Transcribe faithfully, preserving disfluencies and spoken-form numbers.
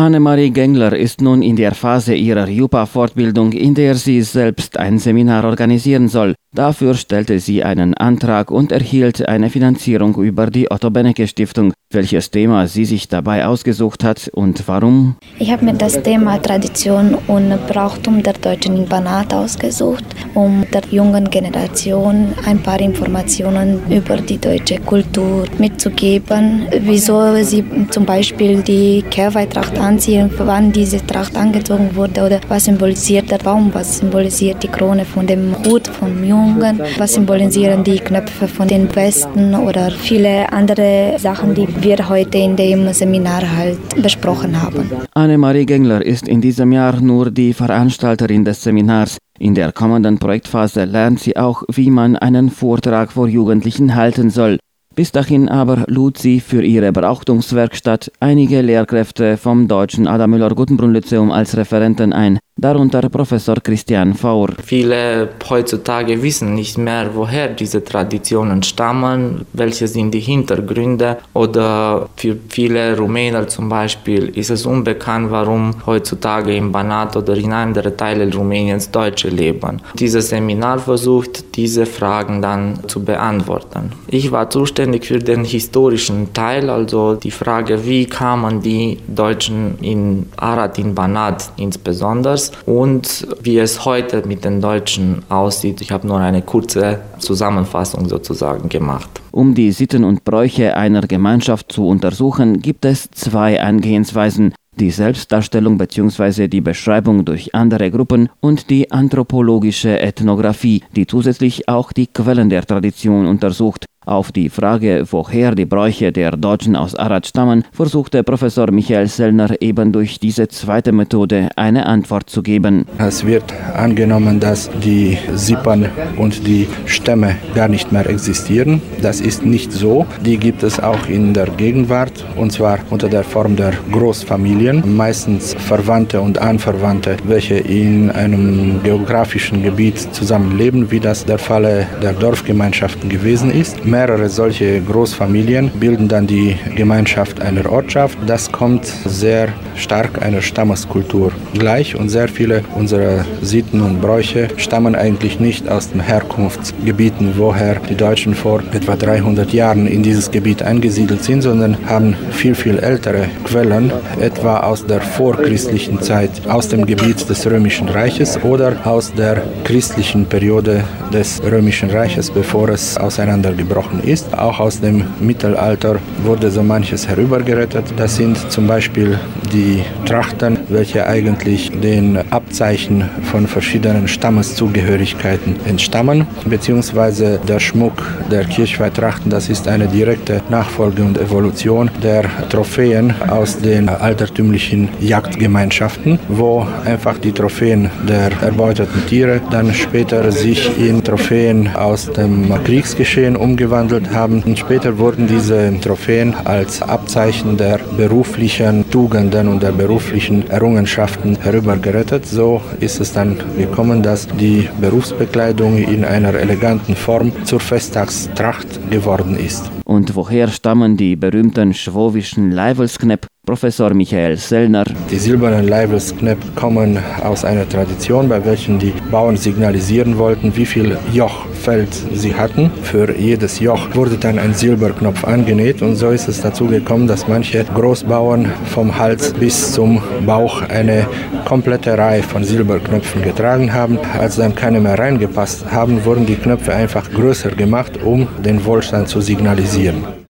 Annemarie Gengler ist nun in der Phase ihrer Jupa-Fortbildung, in der sie selbst ein Seminar organisieren soll. Dafür stellte sie einen Antrag und erhielt eine Finanzierung über die Otto-Bennecke-Stiftung. Welches Thema sie sich dabei ausgesucht hat und warum? Ich habe mir das Thema Tradition und Brauchtum der Deutschen in Banat ausgesucht, um der jungen Generation ein paar Informationen über die deutsche Kultur mitzugeben. Wieso sie zum Beispiel die Kehrweihtracht anziehen, wann diese Tracht angezogen wurde oder was symbolisiert der Baum, was symbolisiert die Krone von dem Hut vom Jungen, was symbolisieren die Knöpfe von den Westen oder viele andere Sachen, die wir heute in dem Seminar halt besprochen haben. Annemarie Gengler ist in diesem Jahr nur die Veranstalterin des Seminars. In der kommenden Projektphase lernt sie auch, wie man einen Vortrag vor Jugendlichen halten soll. Bis dahin aber lud sie für ihre Brauchtumswerkstatt einige Lehrkräfte vom Deutschen Adam-Müller-Guttenbrunn-Lyzeum als Referenten ein, darunter Professor Christian Faur. Viele heutzutage wissen nicht mehr, woher diese Traditionen stammen, welche sind die Hintergründe, oder für viele Rumäner zum Beispiel ist es unbekannt, warum heutzutage in Banat oder in anderen Teilen Rumäniens Deutsche leben. Dieses Seminar versucht, diese Fragen dann zu beantworten. Ich war zuständig für den historischen Teil, also die Frage, wie kamen die Deutschen in Arad, in Banat insbesondere, und wie es heute mit den Deutschen aussieht. Ich habe nur eine kurze Zusammenfassung sozusagen gemacht. Um die Sitten und Bräuche einer Gemeinschaft zu untersuchen, gibt es zwei Angehensweisen: die Selbstdarstellung bzw. die Beschreibung durch andere Gruppen und die anthropologische Ethnographie, die zusätzlich auch die Quellen der Tradition untersucht. Auf die Frage, woher die Bräuche der Deutschen aus Arad stammen, versuchte Professor Michael Sellner eben durch diese zweite Methode eine Antwort zu geben. Es wird angenommen, dass die Sippen und die Stämme gar nicht mehr existieren. Das ist nicht so. Die gibt es auch in der Gegenwart, und zwar unter der Form der Großfamilien, meistens Verwandte und Anverwandte, welche in einem geografischen Gebiet zusammenleben, wie das der Fall der Dorfgemeinschaften gewesen ist. Mehrere solche Großfamilien bilden dann die Gemeinschaft einer Ortschaft. Das kommt sehr stark einer Stammeskultur gleich, und sehr viele unserer Sitten und Bräuche stammen eigentlich nicht aus den Herkunftsgebieten, woher die Deutschen vor etwa dreihundert Jahren in dieses Gebiet eingesiedelt sind, sondern haben viel, viel ältere Quellen, etwa aus der vorchristlichen Zeit, aus dem Gebiet des Römischen Reiches oder aus der christlichen Periode des Römischen Reiches, bevor es auseinandergebrochen ist. Auch aus dem Mittelalter wurde so manches herübergerettet. Das sind zum Beispiel die Trachten, welche eigentlich den Abzeichen von verschiedenen Stammeszugehörigkeiten entstammen, beziehungsweise der Schmuck der Kirchweihtrachten, das ist eine direkte Nachfolge und Evolution der Trophäen aus den altertümlichen Jagdgemeinschaften, wo einfach die Trophäen der erbeuteten Tiere dann später sich in Trophäen aus dem Kriegsgeschehen umgewandelt haben. Und später wurden diese Trophäen als Abzeichen der beruflichen Tugenden und der beruflichen Errungenschaften herübergerettet. So ist es dann gekommen, dass die Berufsbekleidung in einer eleganten Form zur Festtagstracht geworden ist. Und woher stammen die berühmten schwowischen Leivelsknepp? Professor Michael Sellner. Die silbernen Leivelsknepp kommen aus einer Tradition, bei welchen die Bauern signalisieren wollten, wie viel Jochfeld sie hatten. Für jedes Joch wurde dann ein Silberknopf angenäht, und so ist es dazu gekommen, dass manche Großbauern vom Hals bis zum Bauch eine komplette Reihe von Silberknöpfen getragen haben. Als dann keine mehr reingepasst haben, wurden die Knöpfe einfach größer gemacht, um den Wohlstand zu signalisieren.